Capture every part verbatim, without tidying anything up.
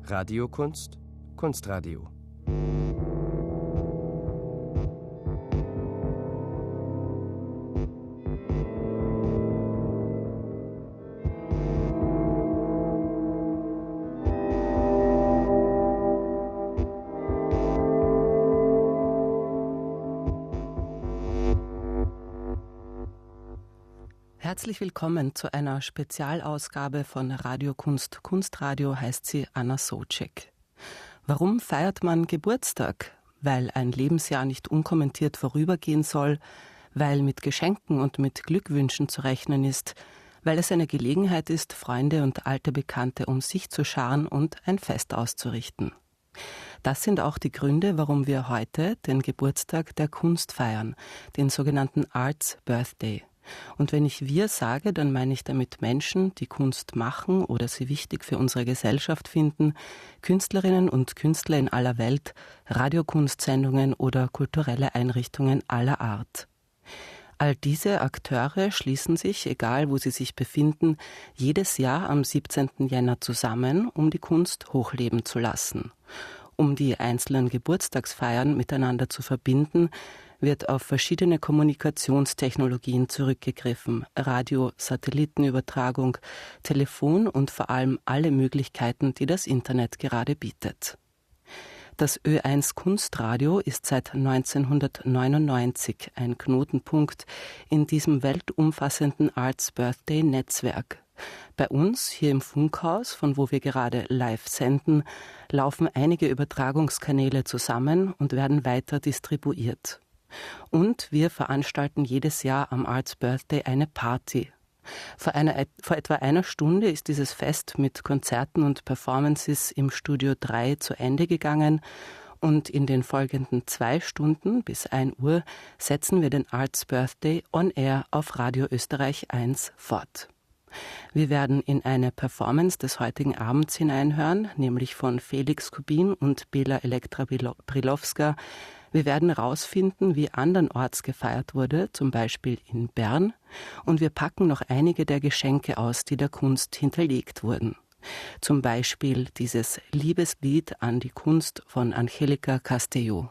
Radiokunst, Kunstradio. Herzlich willkommen zu einer Spezialausgabe von Radiokunst. Kunstradio heißt sie Anna Sobczak. Warum feiert man Geburtstag? Weil ein Lebensjahr nicht unkommentiert vorübergehen soll, weil mit Geschenken und mit Glückwünschen zu rechnen ist, weil es eine Gelegenheit ist, Freunde und alte Bekannte um sich zu scharen und ein Fest auszurichten. Das sind auch die Gründe, warum wir heute den Geburtstag der Kunst feiern, den sogenannten Arts Birthday. Und wenn ich wir sage, dann meine ich damit Menschen, die Kunst machen oder sie wichtig für unsere Gesellschaft finden, Künstlerinnen und Künstler in aller Welt, Radiokunstsendungen oder kulturelle Einrichtungen aller Art. All diese Akteure schließen sich, egal wo sie sich befinden, jedes Jahr am siebzehnten Jänner zusammen, um die Kunst hochleben zu lassen. Um die einzelnen Geburtstagsfeiern miteinander zu verbinden, wird auf verschiedene Kommunikationstechnologien zurückgegriffen, Radio, Satellitenübertragung, Telefon und vor allem alle Möglichkeiten, die das Internet gerade bietet. Das Ö eins Kunstradio ist seit neunzehnhundertneunundneunzig ein Knotenpunkt in diesem weltumfassenden Arts Birthday Netzwerk. Bei uns, hier im Funkhaus, von wo wir gerade live senden, laufen einige Übertragungskanäle zusammen und werden weiter distribuiert. Und wir veranstalten jedes Jahr am Arts Birthday eine Party. Vor, einer, vor etwa einer Stunde ist dieses Fest mit Konzerten und Performances im Studio drei zu Ende gegangen und in den folgenden zwei Stunden bis ein Uhr setzen wir den Arts Birthday on Air auf Radio Österreich eins fort. Wir werden in eine Performance des heutigen Abends hineinhören, nämlich von Felix Kubin und Bela Elektra Brilowska. Wir werden herausfinden, wie andernorts gefeiert wurde, zum Beispiel in Bern. Und wir packen noch einige der Geschenke aus, die der Kunst hinterlegt wurden. Zum Beispiel dieses Liebeslied an die Kunst von Angélica Castelló.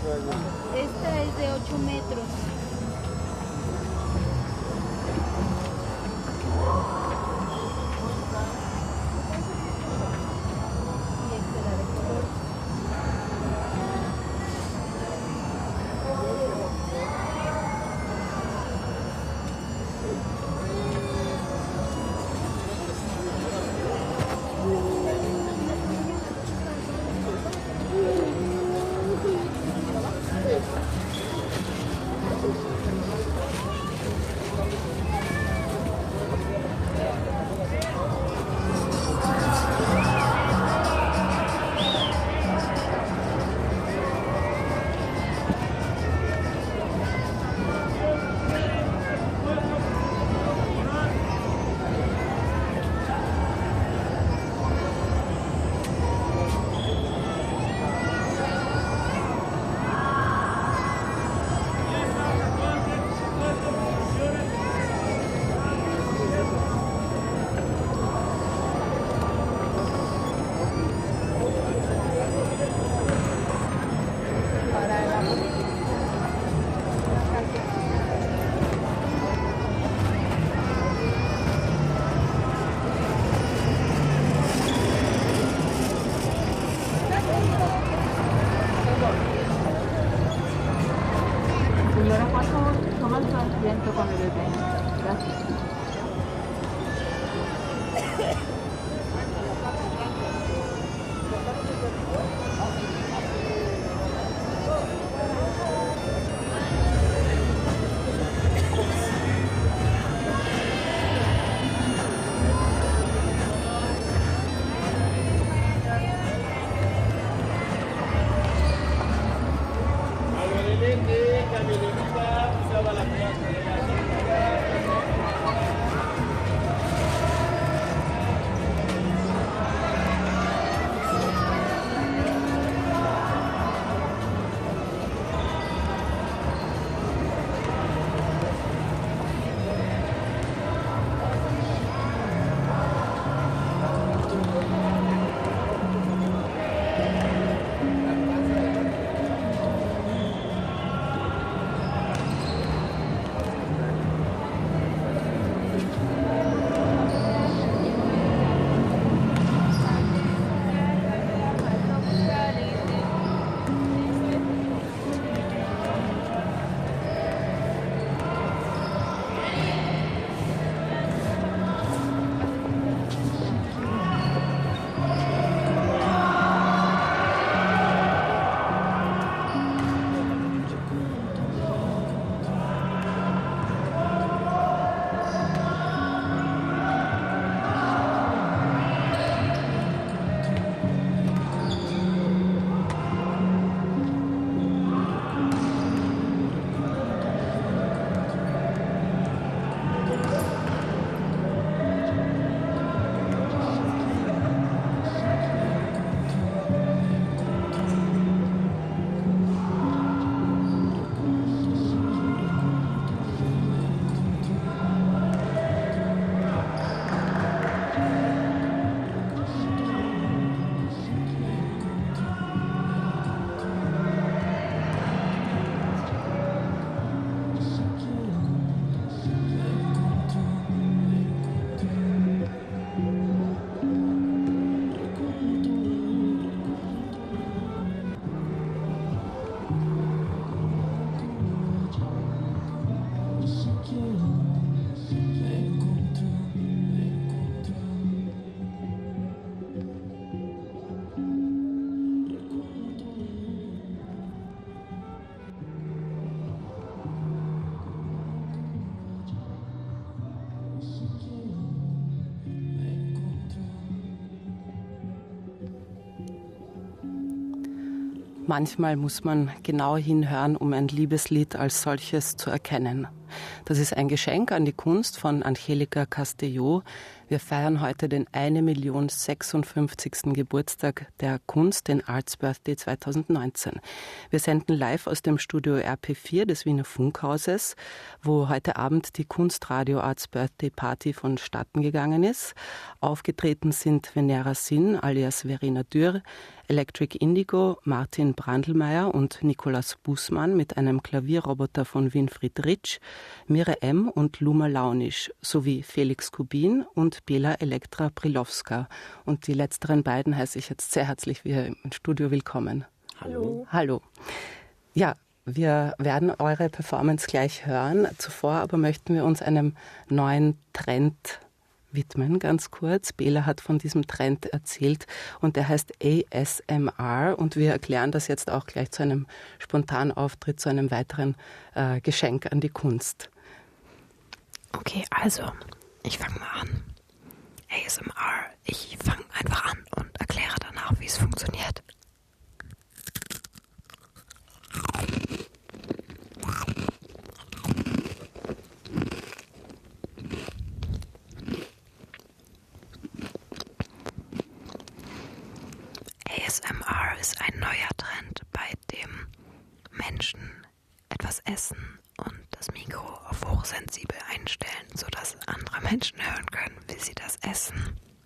Esta es de ocho metros. Manchmal muss man genau hinhören, um ein Liebeslied als solches zu erkennen. Das ist ein Geschenk an die Kunst von Angelica Castelló. Wir feiern heute den eine Million sechsundfünfzigsten Geburtstag der Kunst, den Arts Birthday zweitausendneunzehn. Wir senden live aus dem Studio R P vier des Wiener Funkhauses, wo heute Abend die Kunstradio Arts Birthday Party vonstatten gegangen ist. Aufgetreten sind Venera Sin alias Verena Dürr, Electric Indigo, Martin Brandlmeier und Nikolaus Bußmann mit einem Klavierroboter von Winfried Ritsch, Mire M. und Luma Launisch sowie Felix Kubin und Bela Elektra Brilowska. Und die letzteren beiden heiße ich jetzt sehr herzlich hier im Studio willkommen. Hallo. Hallo. Ja, wir werden eure Performance gleich hören. Zuvor aber möchten wir uns einem neuen Trend widmen, ganz kurz. Bela hat von diesem Trend erzählt und der heißt A S M R und wir erklären das jetzt auch gleich zu einem spontanen Auftritt, zu einem weiteren äh, Geschenk an die Kunst. Okay, also, ich fange mal an. A S M R, ich fange einfach an und erkläre danach, wie es funktioniert. A S M R ist ein neuer Trend, bei dem Menschen etwas essen und das Mikro auf hochsensibel einstellen, sodass andere Menschen hören können, wie sie das essen.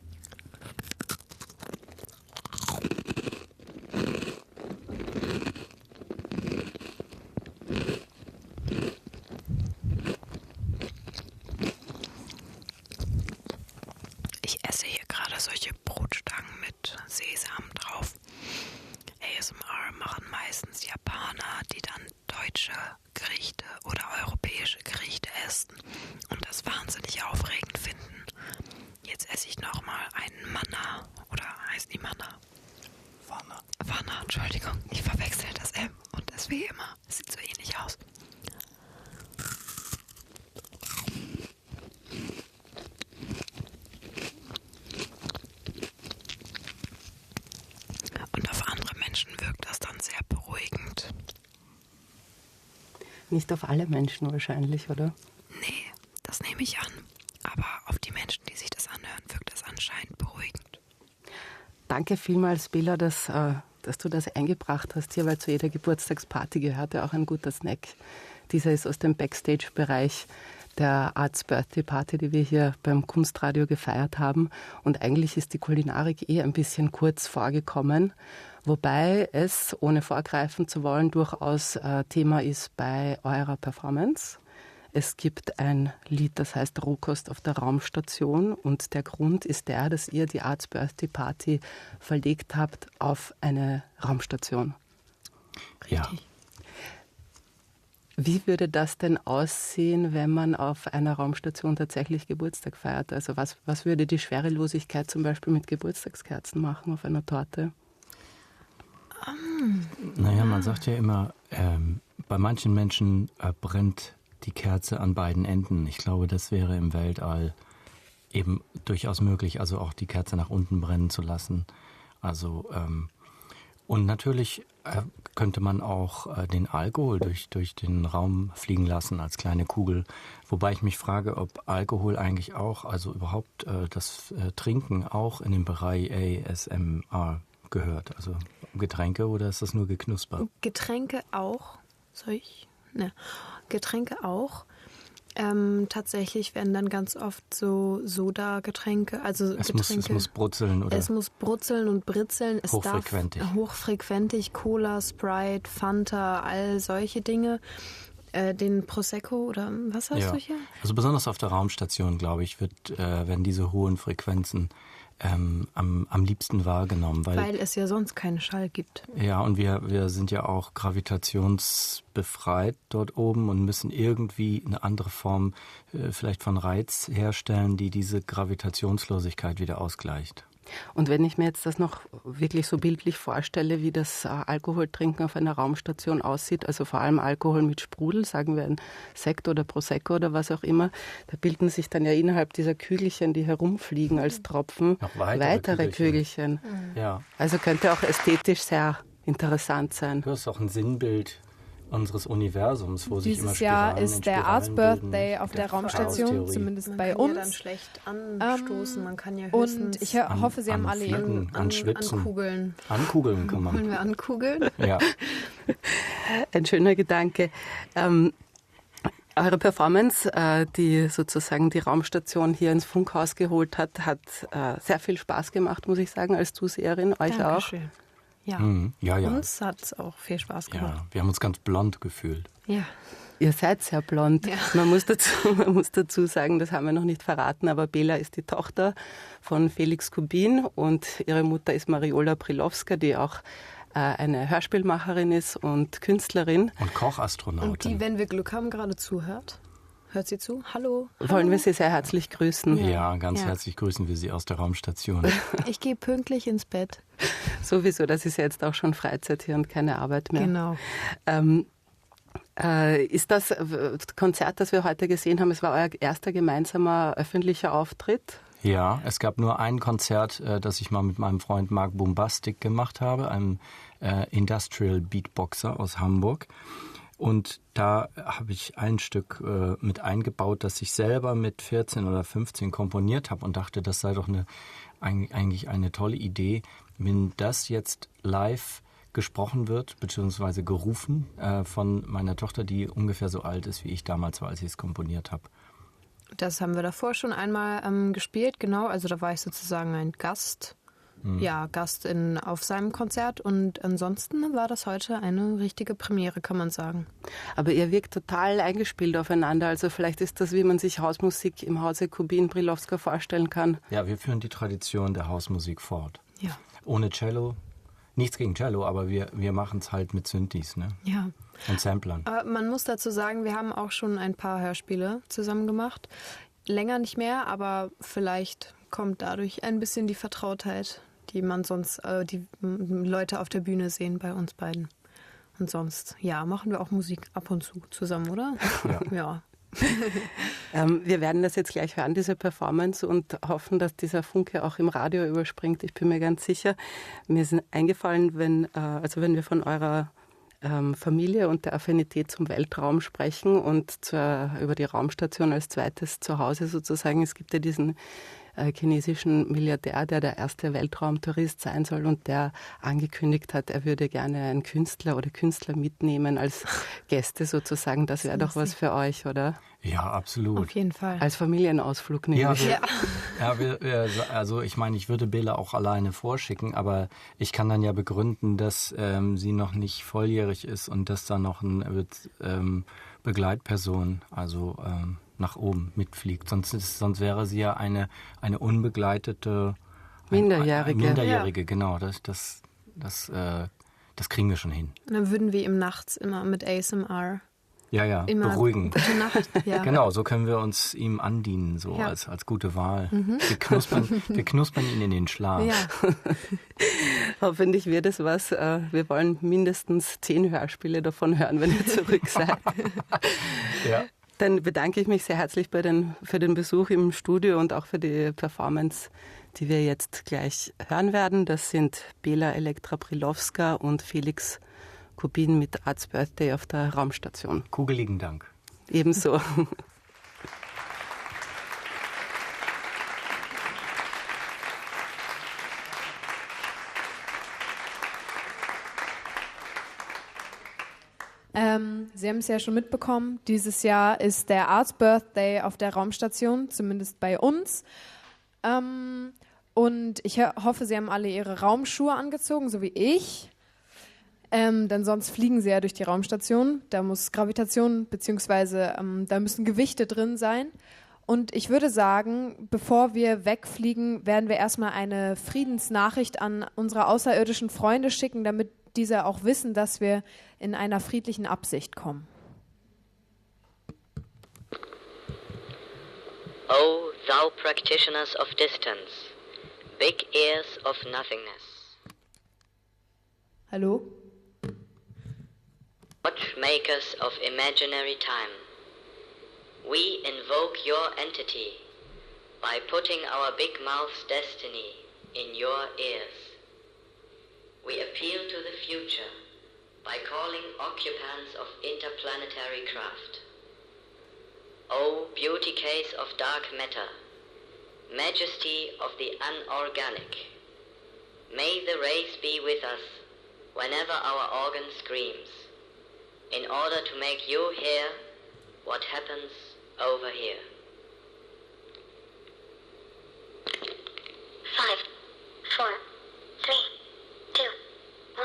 Ich esse hier gerade solche Brotstangen mit Sesam drauf. A S M R machen meistens Japaner, die dann deutsche Gerichte oder europäische Gerichte essen und das wahnsinnig aufregend finden. Jetzt esse ich nochmal einen Manna. Oder heißt die Manna? Wanna. Wanna, Entschuldigung. Ich verwechsel das M und das wie immer. Es sieht so ähnlich aus. Und auf andere Menschen wirkt das dann sehr beruhigend. Nicht auf alle Menschen wahrscheinlich, oder? Nee, das nehme ich an. Aber auf die Menschen, die sich das anhören, wirkt das anscheinend beruhigend. Danke vielmals, Bela, dass, äh, dass du das eingebracht hast hier, weil zu jeder Geburtstagsparty gehört ja auch ein guter Snack. Dieser ist aus dem Backstage-Bereich der Arts Birthday Party, die wir hier beim Kunstradio gefeiert haben. Und eigentlich ist die Kulinarik eh ein bisschen kurz vorgekommen, wobei es, ohne vorgreifen zu wollen, durchaus äh, Thema ist bei eurer Performance. Es gibt ein Lied, das heißt Rohkost auf der Raumstation und der Grund ist der, dass ihr die Arts Birthday Party verlegt habt auf eine Raumstation. Richtig. Ja. Wie würde das denn aussehen, wenn man auf einer Raumstation tatsächlich Geburtstag feiert? Also was, was würde die Schwerelosigkeit zum Beispiel mit Geburtstagskerzen machen auf einer Torte? Um, Naja, man sagt ja immer, ähm, bei manchen Menschen äh, brennt die Kerze an beiden Enden. Ich glaube, das wäre im Weltall eben durchaus möglich, also auch die Kerze nach unten brennen zu lassen. Also ähm, und natürlich äh, könnte man auch äh, den Alkohol durch, durch den Raum fliegen lassen als kleine Kugel. Wobei ich mich frage, ob Alkohol eigentlich auch, also überhaupt äh, das äh, Trinken auch in den Bereich A S M R gehört. Also Getränke oder ist das nur geknusper? Getränke auch. Soll ich? Ne. Getränke auch. Ähm, tatsächlich werden dann ganz oft so Soda-Getränke, also Es Getränke. muss, es muss brutzeln oder Es muss brutzeln und britzeln. Es hochfrequentig. Darf hochfrequentig Cola, Sprite, Fanta, all solche Dinge. Äh, den Prosecco oder was hast ja. du hier? Also besonders auf der Raumstation, glaube ich, wird, äh, werden diese hohen Frequenzen ähm, am, am liebsten wahrgenommen. Weil, Weil es ja sonst keinen Schall gibt. ja, und wir, wir sind ja auch gravitationsbefreit dort oben und müssen irgendwie eine andere Form äh, vielleicht von Reiz herstellen, die diese Gravitationslosigkeit wieder ausgleicht. Und wenn ich mir jetzt das noch wirklich so bildlich vorstelle, wie das äh, Alkoholtrinken auf einer Raumstation aussieht, also vor allem Alkohol mit Sprudel, sagen wir ein Sekt oder Prosecco oder was auch immer, da bilden sich dann ja innerhalb dieser Kügelchen, die herumfliegen als Tropfen, Noch weitere weitere Kügelchen. Kügelchen. Ja, Also könnte auch ästhetisch sehr interessant sein. das ist auch ein Sinnbild unseres Universums, wo sich immer Dieses Jahr Spiralen ist in der Spiralen Arts Birthday bilden. auf der Der Raumstation, Chaostheorie. zumindest Man bei kann ja dann uns. schlecht anstoßen, man kann ja höchstens Und ich ho- An- hoffe, Sie haben an alle Fliegen. Ihren... An, an Schwitzen. ankugeln. Ankugeln kann Wollen man. wir ankugeln? Ja. Ein schöner Gedanke. Ähm, eure Performance, äh, die sozusagen die Raumstation hier ins Funkhaus geholt hat, hat äh, sehr viel Spaß gemacht, muss ich sagen, als Zuseherin. Euch Dankeschön. auch. Ja, Mhm. ja, ja. uns hat es auch viel Spaß gemacht. Ja, wir haben uns ganz blond gefühlt. Ja. Ihr seid sehr blond. Ja. Man muss dazu, man muss dazu sagen, das haben wir noch nicht verraten, aber Bela ist die Tochter von Felix Kubin und ihre Mutter ist Mariola Prilowska, die auch äh, eine Hörspielmacherin ist und Künstlerin. Und Kochastronautin. Und die, wenn wir Glück haben, gerade zuhört. Hört sie zu? Hallo? Hallo? Wollen wir sie sehr herzlich grüßen. Ja, ja ganz ja. herzlich grüßen wir sie aus der Raumstation. Ich gehe pünktlich ins Bett. Sowieso, das ist ja jetzt auch schon Freizeit hier und keine Arbeit mehr. Genau. Ähm, Äh, ist das Konzert, das wir heute gesehen haben, es war euer erster gemeinsamer öffentlicher Auftritt? Ja, es gab nur ein Konzert, äh, das ich mal mit meinem Freund Mark Bombastic gemacht habe, einem äh, Industrial Beatboxer aus Hamburg. Und da habe ich ein Stück äh, mit eingebaut, das ich selber mit vierzehn oder fünfzehn komponiert habe und dachte, das sei doch eine, eigentlich eine tolle Idee, wenn das jetzt live gesprochen wird, beziehungsweise gerufen äh, von meiner Tochter, die ungefähr so alt ist, wie ich damals war, als ich es komponiert habe. Das haben wir davor schon einmal ähm, gespielt, genau. Also da war ich sozusagen ein Gast, mhm. ja, Gast in, auf seinem Konzert. Und ansonsten war das heute eine richtige Premiere, kann man sagen. Aber ihr wirkt total eingespielt aufeinander. Also vielleicht ist das, wie man sich Hausmusik im Hause Kubin-Prilowska vorstellen kann. Ja, wir führen die Tradition der Hausmusik fort. Ja. Ohne Cello. Nichts gegen Cello, aber wir, wir machen es halt mit Synthes, ne? Ja. Und Samplern. Aber man muss dazu sagen, wir haben auch schon ein paar Hörspiele zusammen gemacht. Länger nicht mehr, aber vielleicht kommt dadurch ein bisschen die Vertrautheit, die man sonst, äh, die Leute auf der Bühne sehen bei uns beiden. Und sonst, ja, machen wir auch Musik ab und zu zusammen, oder? Ja. Ja. ähm, wir werden das jetzt gleich hören, diese Performance, und hoffen, dass dieser Funke auch im Radio überspringt. Ich bin mir ganz sicher. Mir ist eingefallen, wenn, äh, also wenn wir von eurer ähm, Familie und der Affinität zum Weltraum sprechen und zur, über die Raumstation als zweites Zuhause sozusagen. Es gibt ja diesen äh, chinesischen Milliardär, der der erste Weltraumtourist sein soll und der angekündigt hat, er würde gerne einen Künstler oder Künstler mitnehmen als Gäste sozusagen. Das wäre doch was für euch, oder? Ja, absolut. Auf jeden Fall. Als Familienausflug nämlich. Ja, wir, Ja. ja wir, wir, also ich meine, ich würde Bela auch alleine vorschicken, aber ich kann dann ja begründen, dass ähm, sie noch nicht volljährig ist und dass da noch eine ähm, Begleitperson, also ähm, nach oben mitfliegt. Sonst, ist, sonst wäre sie ja eine, eine unbegleitete Minderjährige. Ein, ein Minderjährige, ja. Genau. Das, das, das, äh, das kriegen wir schon hin. Und dann würden wir ihm nachts immer mit A S M R ja, ja, immer beruhigen. Gute Nacht. Ja. Genau, so können wir uns ihm andienen, so ja. als, als gute Wahl. Mhm. Wir, knuspern, wir knuspern ihn in den Schlaf. Ja. Hoffentlich wird es was. Wir wollen mindestens zehn Hörspiele davon hören, wenn ihr zurück seid. Ja. Dann bedanke ich mich sehr herzlich bei den, für den Besuch im Studio und auch für die Performance, die wir jetzt gleich hören werden. Das sind Bela Elektra Prilowska und Felix Kubin mit Arts Birthday auf der Raumstation. Kugeligen Dank. Ebenso. Ähm, Sie haben es ja schon mitbekommen, dieses Jahr ist der Arts Birthday auf der Raumstation, zumindest bei uns. Ähm, und ich hoffe, Sie haben alle Ihre Raumschuhe angezogen, so wie ich. Ähm, denn sonst fliegen Sie ja durch die Raumstation. Da muss Gravitation bzw. Ähm, da müssen Gewichte drin sein. Und ich würde sagen, bevor wir wegfliegen, werden wir erstmal eine Friedensnachricht an unsere außerirdischen Freunde schicken, damit diese auch wissen, dass wir in einer friedlichen Absicht kommen. O thou practitioners of distance, big ears of nothingness. Hallo? Watchmakers of imaginary time, we invoke your entity by putting our big mouth's destiny in your ears. We appeal to the future by calling occupants of interplanetary craft. O beauty case of dark matter, majesty of the unorganic, may the race be with us whenever our organ screams, in order to make you hear what happens over here. Five, four, three, two,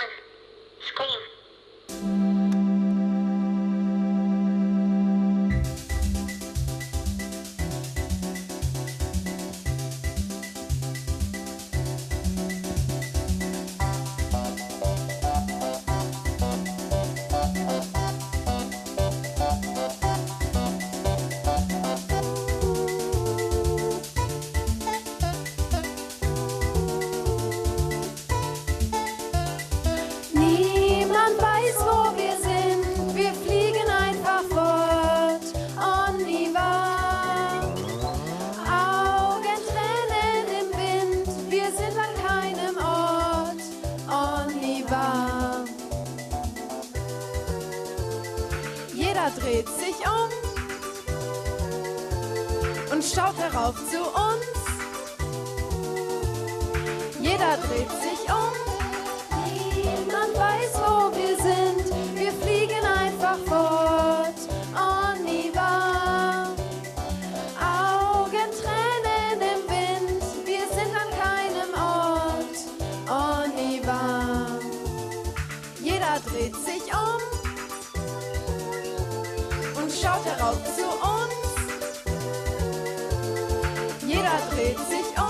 dreht sich um und schaut herauf zu uns. Jeder dreht sich um, niemand weiß, wo wir sind. Wir fliegen einfach fort, on y va. Augentränen im Wind, wir sind an keinem Ort, on y va. Jeder dreht sich um und schaut herauf zu uns. Jeder dreht sich um.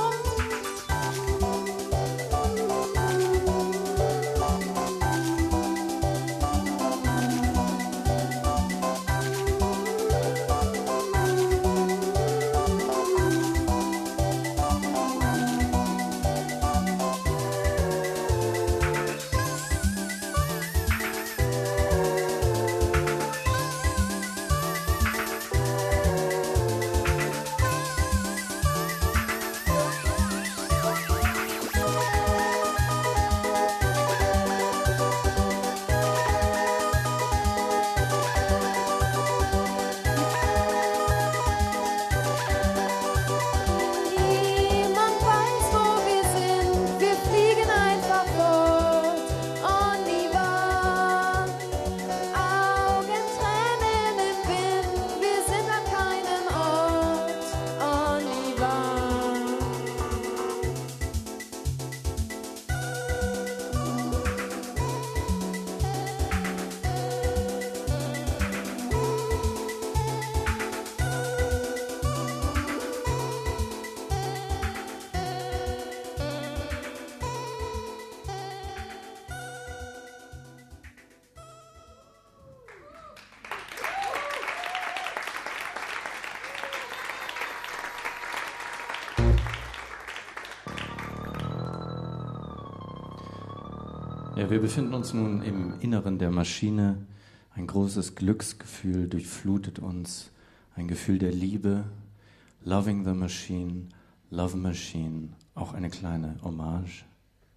Ja, wir befinden uns nun im Inneren der Maschine. Ein großes Glücksgefühl durchflutet uns. Ein Gefühl der Liebe. Loving the Machine, Love Machine. Auch eine kleine Hommage.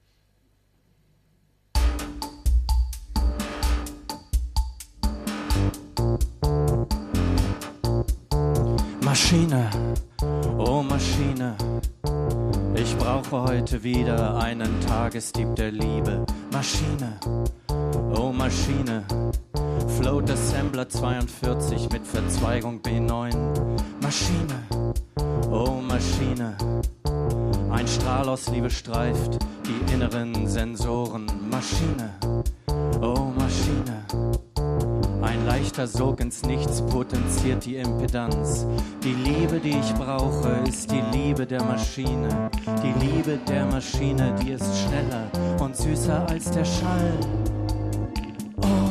Maschine, oh Maschine, ich brauche heute wieder einen Tagesdieb der Liebe. Maschine, oh Maschine, Float Assembler zweiundvierzig mit Verzweigung B neun. Maschine, oh Maschine, ein Strahl aus Liebe streift die inneren Sensoren. Maschine, oh Maschine, ein leichter Sog ins Nichts potenziert die Impedanz. Die Liebe, die ich brauche, ist die Liebe der Maschine. Die Liebe der Maschine, die ist schneller und süßer als der Schall. Oh.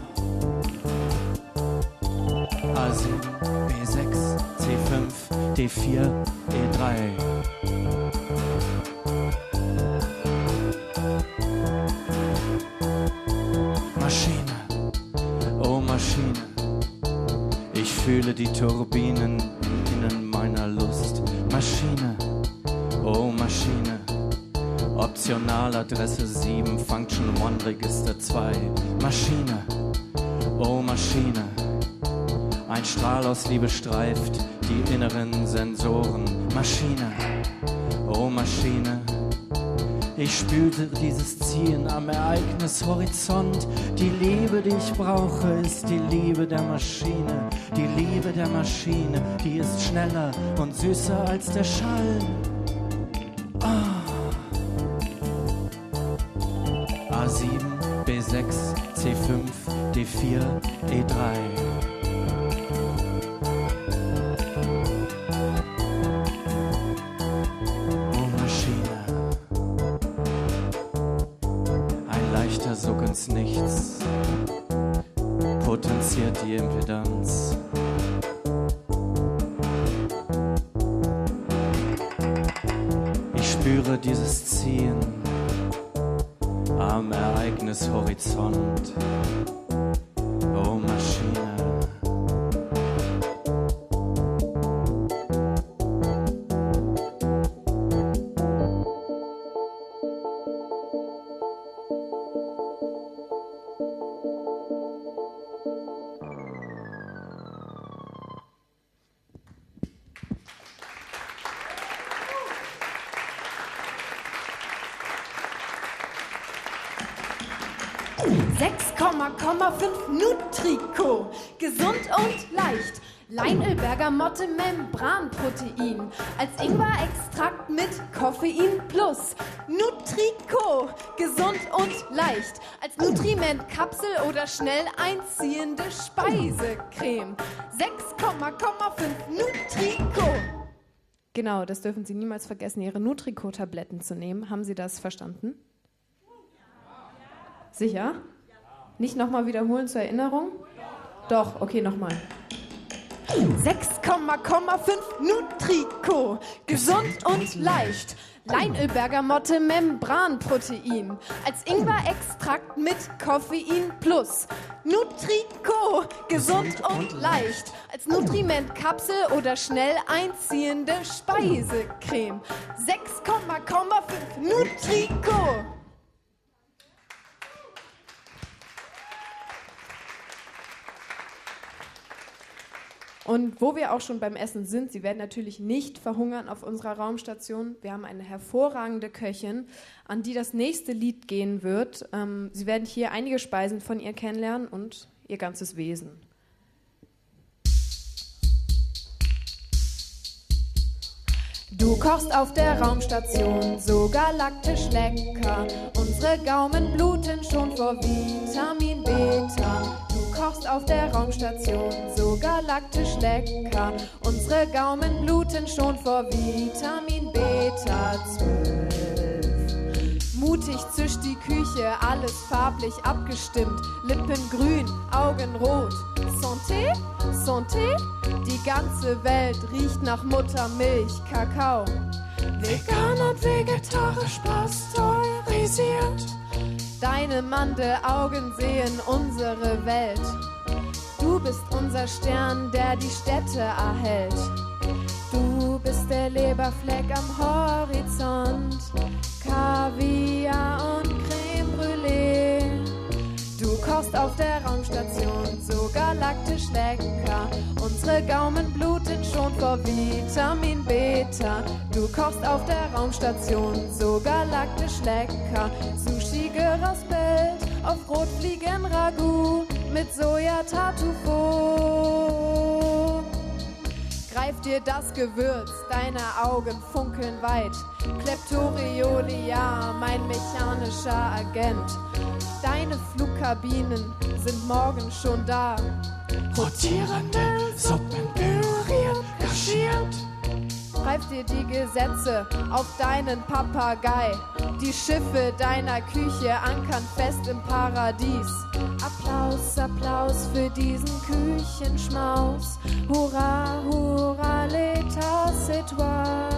A sieben, B sechs, C fünf, D vier, E drei. Maschine, oh Maschine, ich fühle die Turbinen im Innen meiner Lust. Maschine, oh Maschine, Optionaladresse sieben, Function eins, Register zwei. Maschine, oh Maschine, ein Strahl aus Liebe streift die inneren Sensoren. Maschine, oh Maschine, ich spürte dieses Ziehen am Ereignishorizont. Die Liebe, die ich brauche, ist die Liebe der Maschine. Die Liebe der Maschine, die ist schneller und süßer als der Schall. Oh. A sieben, B sechs, C fünf, D vier, E drei. Sog ins Nichts, potenziert die Impedanz. Ich spüre dieses Ziehen am Ereignishorizont. Oh Maschine. sechs Komma fünf Nutrico, gesund und leicht. Leinöl, Bergamotte, Membranprotein, als Ingwer-Extrakt mit Koffein plus. Nutrico, gesund und leicht, als Nutriment-Kapsel oder schnell einziehende Speisecreme. sechs Komma fünf Nutrico. Genau, das dürfen Sie niemals vergessen, Ihre Nutrico-Tabletten zu nehmen. Haben Sie das verstanden? Sicher? Nicht nochmal wiederholen zur Erinnerung? Doch, okay, nochmal. sechs Komma fünf Nutrico, gesund und leicht. Leinöl, Bergamotte, Membranprotein, als Ingwer-Extrakt mit Koffein plus. Nutrico, gesund und leicht, als Nutriment-Kapsel oder schnell einziehende Speisecreme. sechs Komma fünf Nutrico. Und wo wir auch schon beim Essen sind, Sie werden natürlich nicht verhungern auf unserer Raumstation. Wir haben eine hervorragende Köchin, an die das nächste Lied gehen wird. Ähm, Sie werden hier einige Speisen von ihr kennenlernen und ihr ganzes Wesen. Du kochst auf der Raumstation so galaktisch lecker. Unsere Gaumen bluten schon vor Vitamin Beta. Du kochst auf der Raumstation so galaktisch lecker. Unsere Gaumen bluten schon vor Vitamin Beta zwölf. Mutig zischt die Küche, alles farblich abgestimmt. Lippen grün, Augen rot. Santé, Santé, die ganze Welt riecht nach Muttermilch, Kakao. Vegan und vegetarisch pasteurisiert. Deine Mandelaugen sehen unsere Welt. Du bist unser Stern, der die Städte erhält. Du bist der Leberfleck am Horizont. Kaviar und Creme Brûlée. Du kochst auf der Raumstation so galaktisch lecker. Unsere Gaumen bluten schon vor Vitamin Beta. Du kochst auf der Raumstation so galaktisch lecker. Sushi geraspelt auf Rotfliegen-Ragout mit Soja-Tartufo. Greif dir das Gewürz, deine Augen funkeln weit. Kleptoriolia, mein mechanischer Agent. Deine Flugkabinen sind morgen schon da. Rotierende Suppen püriert, kaschiert. Greif dir die Gesetze auf deinen Papagei. Die Schiffe deiner Küche ankern fest im Paradies. Applaus, Applaus für diesen Küchenschmaus. Hurra, hurra, l'état c'est toi.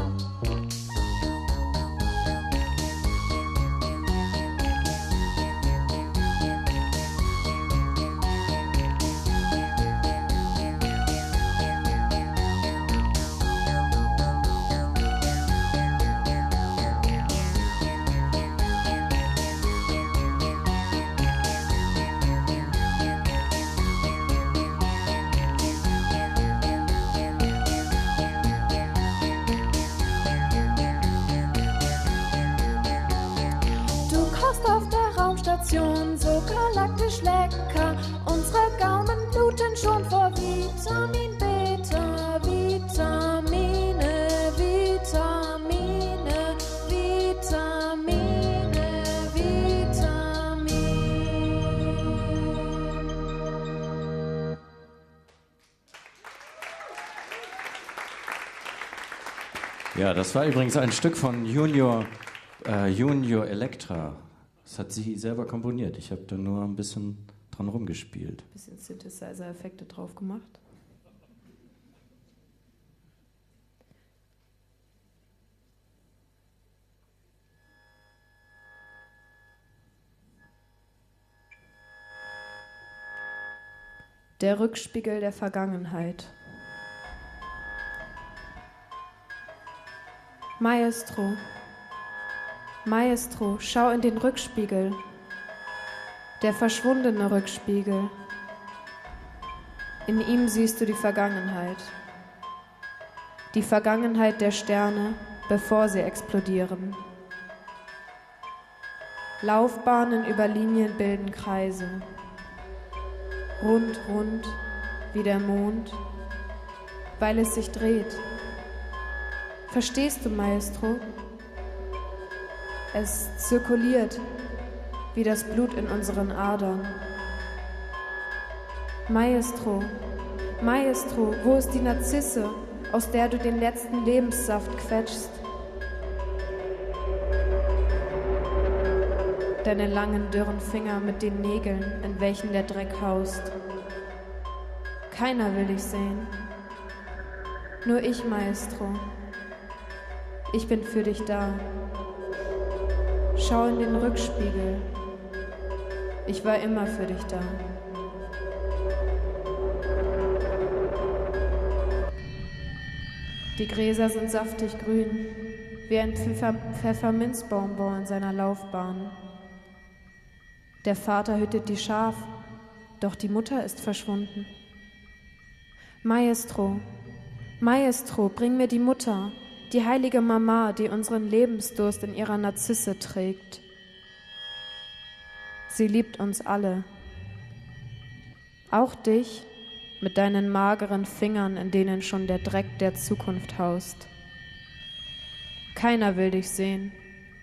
So galaktisch lecker, unsere Gaumen bluten schon vor Vitamin Beta, Vitamine, Vitamine, Vitamine, Vitamine. Ja, das war übrigens ein Stück von Junior, äh, Junior Electra. Das hat sie selber komponiert. Ich habe da nur ein bisschen dran rumgespielt. Ein bisschen Synthesizer-Effekte drauf gemacht. Der Rückspiegel der Vergangenheit. Maestro. Maestro, schau in den Rückspiegel. Der verschwundene Rückspiegel. In ihm siehst du die Vergangenheit. Die Vergangenheit der Sterne, bevor sie explodieren. Laufbahnen über Linien bilden Kreise. Rund, rund, wie der Mond, weil es sich dreht. Verstehst du, Maestro? Es zirkuliert, wie das Blut in unseren Adern. Maestro, Maestro, wo ist die Narzisse, aus der du den letzten Lebenssaft quetschst? Deine langen, dürren Finger mit den Nägeln, in welchen der Dreck haust. Keiner will dich sehen. Nur ich, Maestro. Ich bin für dich da. Schau in den Rückspiegel. Ich war immer für dich da. Die Gräser sind saftig grün, wie ein Pfeffer Pfefferminzbonbon in seiner Laufbahn. Der Vater hütet die Schaf, doch die Mutter ist verschwunden. Maestro, Maestro, bring mir die Mutter, die heilige Mama, die unseren Lebensdurst in ihrer Narzisse trägt. Sie liebt uns alle. Auch dich mit deinen mageren Fingern, in denen schon der Dreck der Zukunft haust. Keiner will dich sehen.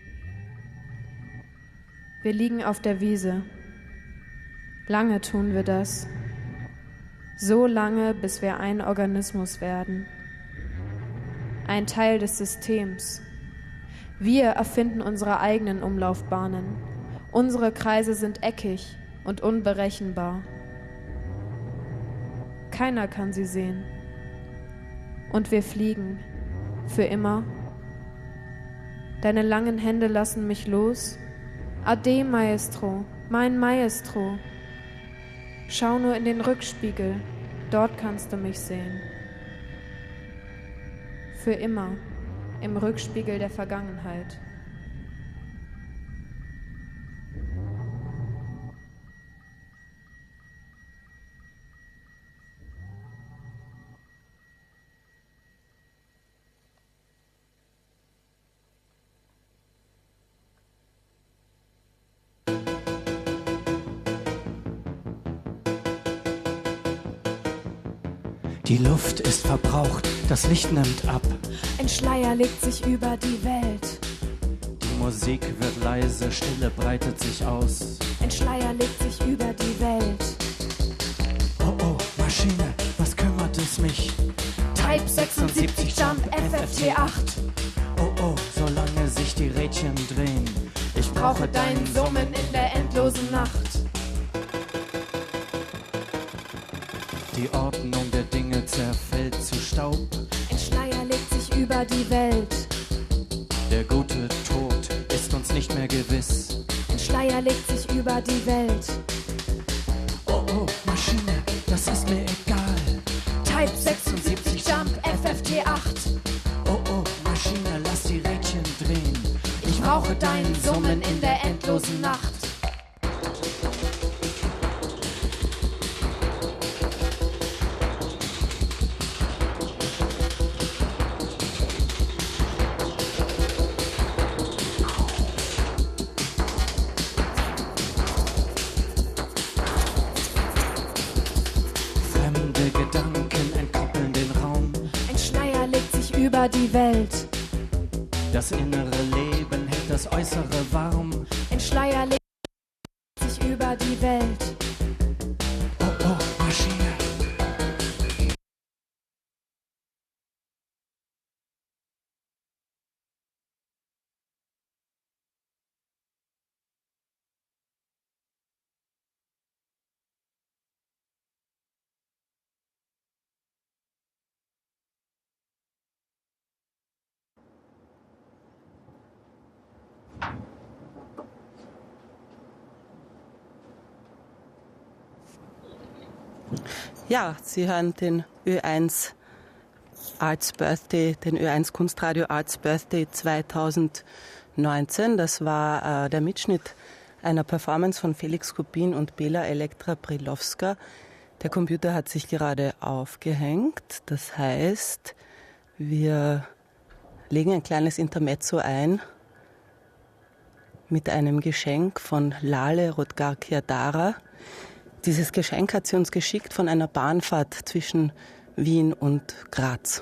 Wir liegen auf der Wiese. Lange tun wir das. So lange, bis wir ein Organismus werden. Ein Teil des Systems. Wir erfinden unsere eigenen Umlaufbahnen. Unsere Kreise sind eckig und unberechenbar. Keiner kann sie sehen. Und wir fliegen. Für immer. Deine langen Hände lassen mich los. Ade, Maestro, mein Maestro. Schau nur in den Rückspiegel, dort kannst du mich sehen. Für immer, im Rückspiegel der Vergangenheit. Die Luft ist verbraucht, das Licht nimmt ab. Ein Schleier legt sich über die Welt. Die Musik wird leise, Stille breitet sich aus. Ein Schleier legt sich über die Welt. Oh oh, Maschine, was kümmert es mich? Type sechsundsiebzig, Jump, F F T acht. Oh oh, solange sich die Rädchen drehen. Ich Brauche dein Summen in der endlosen Nacht. Die Ordnung der Dinge zerfällt zu Staub. Ein Schleier legt sich über die Welt. Der gute Tod ist uns nicht mehr gewiss. Ein Schleier legt sich über die Welt. Oh oh, Maschine, das ist mir egal. Type sechsundsiebzig, Jump, F F T acht. Oh oh, Maschine, lass die Rädchen drehen. Ich brauche dein Summen in der endlosen Nacht. Über die Welt. Das innere Leben hält das Äußere warm. Ein Schleier legt sich über die Welt. Oh oh, Maschine. Ja, Sie hören den Ö eins Arts Birthday, den Ö eins Kunstradio Arts Birthday zweitausendneunzehn. Das war äh, der Mitschnitt einer Performance von Felix Kubin und Bela Elektra Brilowska. Der Computer hat sich gerade aufgehängt. Das heißt, wir legen ein kleines Intermezzo ein mit einem Geschenk von Lale Rodgarkiadara. Dieses Geschenk hat sie uns geschickt von einer Bahnfahrt zwischen Wien und Graz.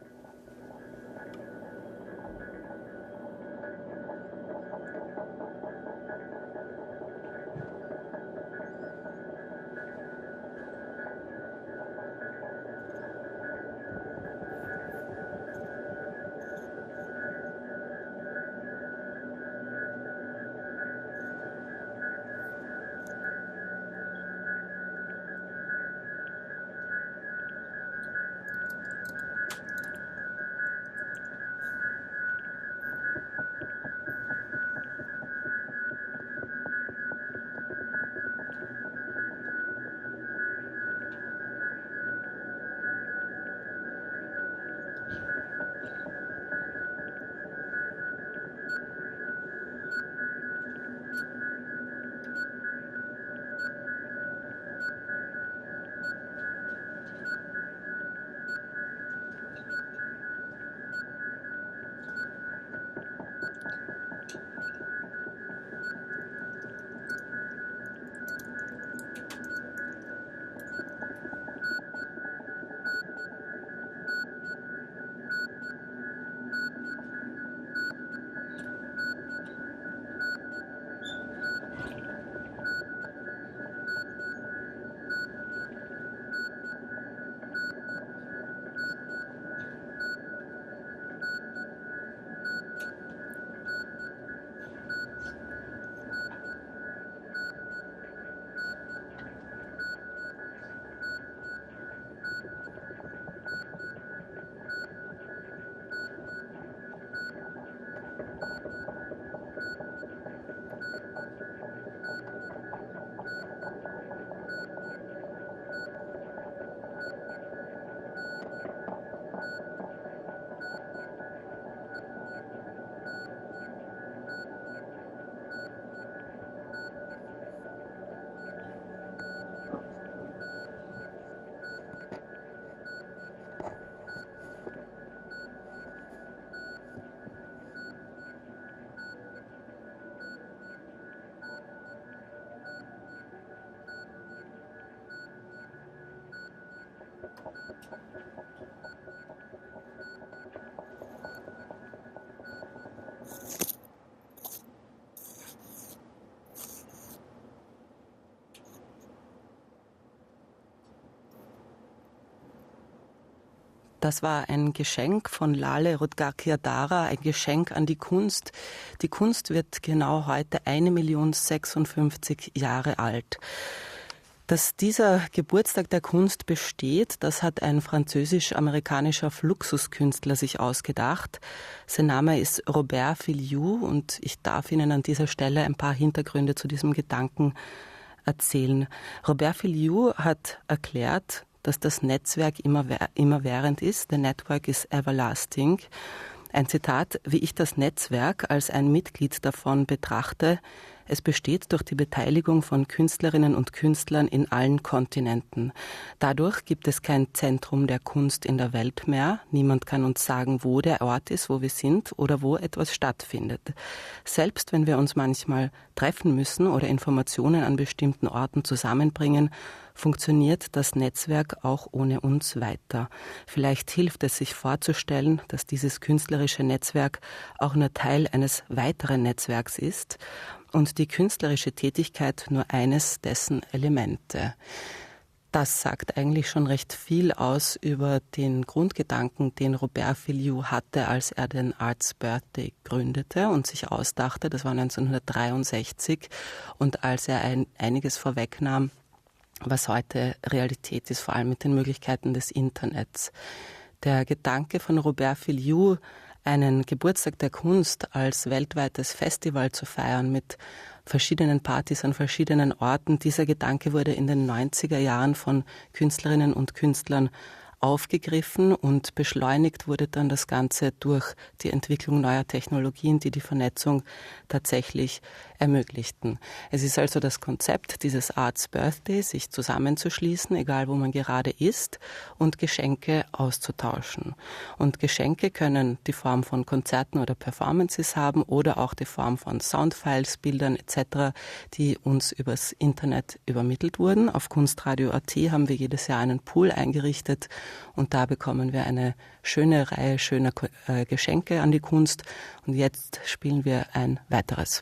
Das war ein Geschenk von Lale Rodgarkiadara, ein Geschenk an die Kunst. Die Kunst wird genau heute eine Million sechsundfünfzig Jahre alt. Dass dieser Geburtstag der Kunst besteht, das hat ein französisch-amerikanischer Fluxuskünstler sich ausgedacht. Sein Name ist Robert Filliou und ich darf Ihnen an dieser Stelle ein paar Hintergründe zu diesem Gedanken erzählen. Robert Filliou hat erklärt, dass das Netzwerk immer, immerwährend ist. The network is everlasting. Ein Zitat: Wie ich das Netzwerk als ein Mitglied davon betrachte, es besteht durch die Beteiligung von Künstlerinnen und Künstlern in allen Kontinenten. Dadurch gibt es kein Zentrum der Kunst in der Welt mehr. Niemand kann uns sagen, wo der Ort ist, wo wir sind oder wo etwas stattfindet. Selbst wenn wir uns manchmal treffen müssen oder Informationen an bestimmten Orten zusammenbringen, funktioniert das Netzwerk auch ohne uns weiter. Vielleicht hilft es sich vorzustellen, dass dieses künstlerische Netzwerk auch nur Teil eines weiteren Netzwerks ist und die künstlerische Tätigkeit nur eines dessen Elemente. Das sagt eigentlich schon recht viel aus über den Grundgedanken, den Robert Filliou hatte, als er den Arts Birthday gründete und sich ausdachte. Das war neunzehnhundertdreiundsechzig. Und als er ein, einiges vorwegnahm, was heute Realität ist, vor allem mit den Möglichkeiten des Internets. Der Gedanke von Robert Filliou, einen Geburtstag der Kunst als weltweites Festival zu feiern mit verschiedenen Partys an verschiedenen Orten, dieser Gedanke wurde in den neunziger Jahren von Künstlerinnen und Künstlern aufgegriffen und beschleunigt wurde dann das Ganze durch die Entwicklung neuer Technologien, die die Vernetzung tatsächlich ermöglichten. Es ist also das Konzept dieses Arts Birthday, sich zusammenzuschließen, egal wo man gerade ist, und Geschenke auszutauschen. Und Geschenke können die Form von Konzerten oder Performances haben oder auch die Form von Soundfiles, Bildern et cetera, die uns übers Internet übermittelt wurden. Auf kunstradio punkt at haben wir jedes Jahr einen Pool eingerichtet und da bekommen wir eine schöne Reihe schöner äh, Geschenke an die Kunst. Und jetzt spielen wir ein weiteres.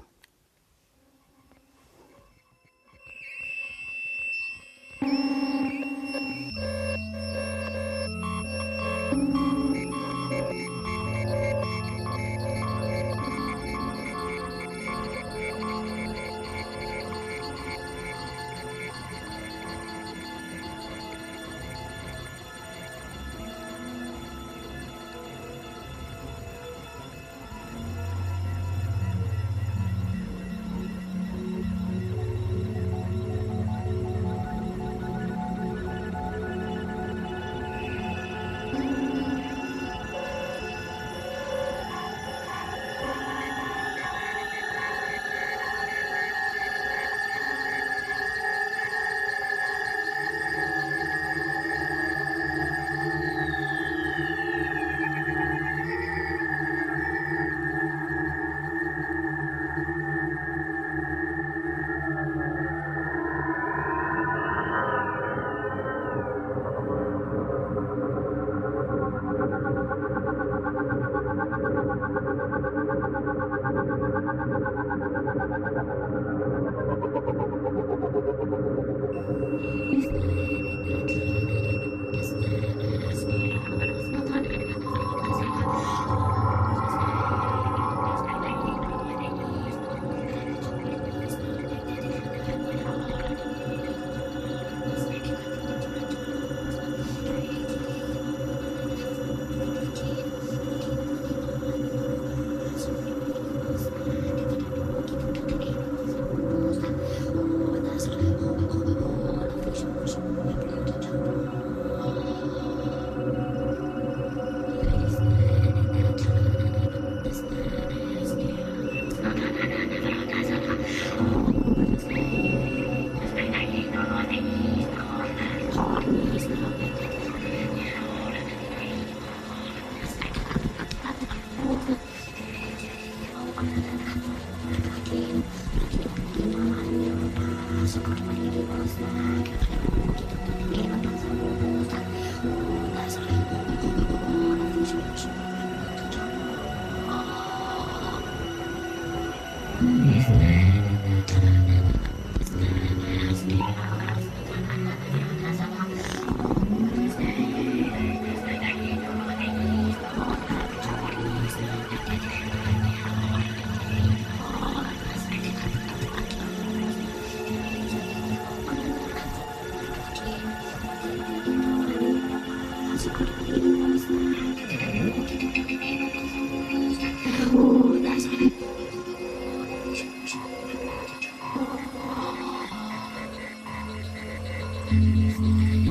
Thank you.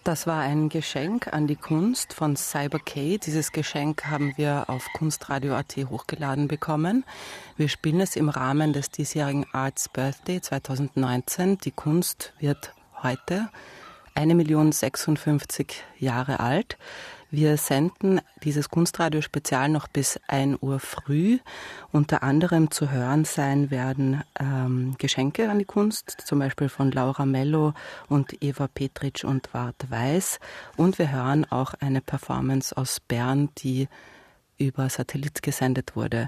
Das war ein Geschenk an die Kunst von Cyber K. Dieses Geschenk haben wir auf kunstradio punkt at hochgeladen bekommen. Wir spielen es im Rahmen des diesjährigen Arts Birthday zwanzig neunzehn. Die Kunst wird heute eine Million sechsundfünfzig Jahre alt. Wir senden dieses Kunstradio-Spezial noch bis ein Uhr früh. Unter anderem zu hören sein werden ähm, Geschenke an die Kunst, zum Beispiel von Laura Mello und Eva Petritsch und Wart Weiß. Und wir hören auch eine Performance aus Bern, die über Satellit gesendet wurde.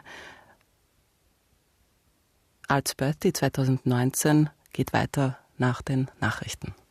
Arts Birthday zwanzig neunzehn geht weiter nach den Nachrichten.